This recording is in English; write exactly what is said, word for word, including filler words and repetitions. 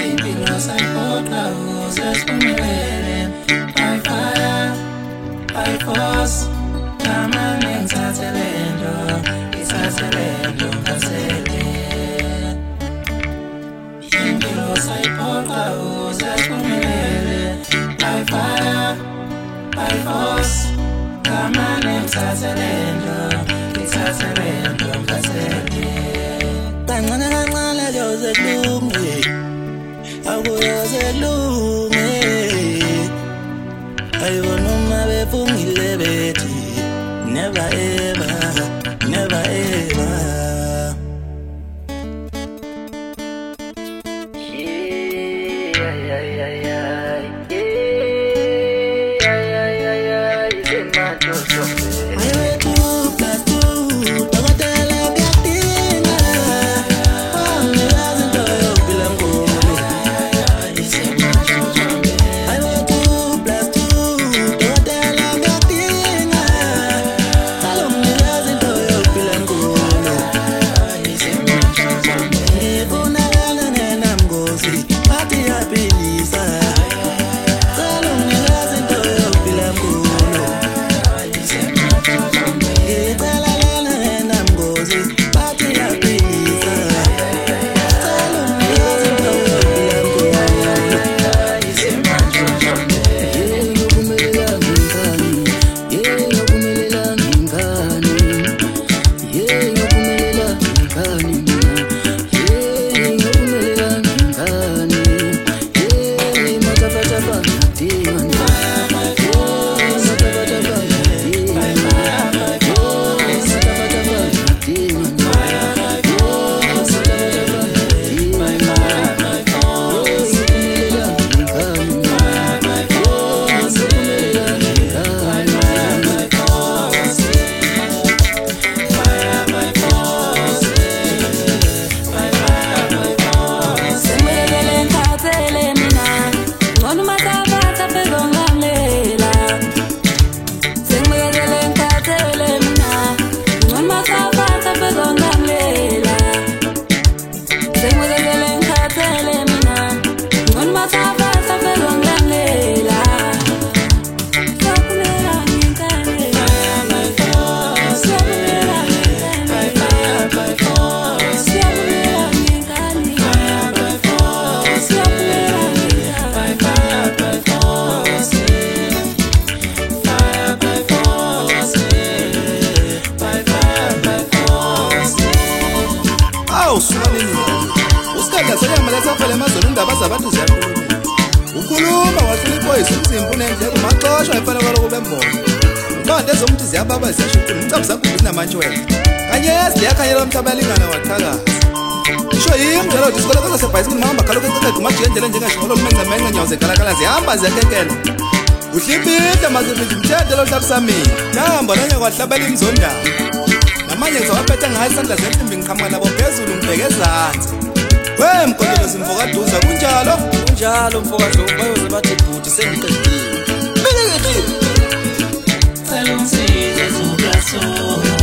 impilo sayiphoqa ukuze siphumelele. By fire, by force, kamane ngithathe lento, ngithathe lento ngazele. Impilo sayiphoqa ukuze siphumelele. By fire, by force, kamane ngithathe lento, ngithathe lento ngazele. Kancane kancane kuyoze kulunge, akuyoze kulunge. Ayibona uma befungile bethi never ever, never ever. Yeah, yeah, yeah, yeah, yeah, yeah, yeah, yeah. It's my job. Usikanda soyameletha phela emazweni indaba zabantu ziyakhuluma. Ukhuluma wahlula ipoyisi umzimba unendle kumaxoshwa efana kwaloko bembono. Ubantu ezomuthi ziyababa ziyashuqula umcabu zakho uzinamantshi wena. Kanye yazi liyakhanyela umhlaba yalingana waqhakaza. Isho yimi njalo disikole kodwa sebhayisikili mahamba khalo kececede umajike endlela njengasholo lumenca menca nyawo zegalakala zihamba ziyakekela. Uhlipita mazibindi mthethe lo hlabsamini. Nahamba nanye kwahlabela imzondalo. Namanye ngizowaphetha ngayo isandla zensimbi ngiqhamuka nabo phezulu ngibheke ezansi. Wemkhondolo simfokaduza kunjalo kunjalo mfokaDlovu bayoze bathi bhuti sengiqedile. Bengeke Cela ungisize Zublaso.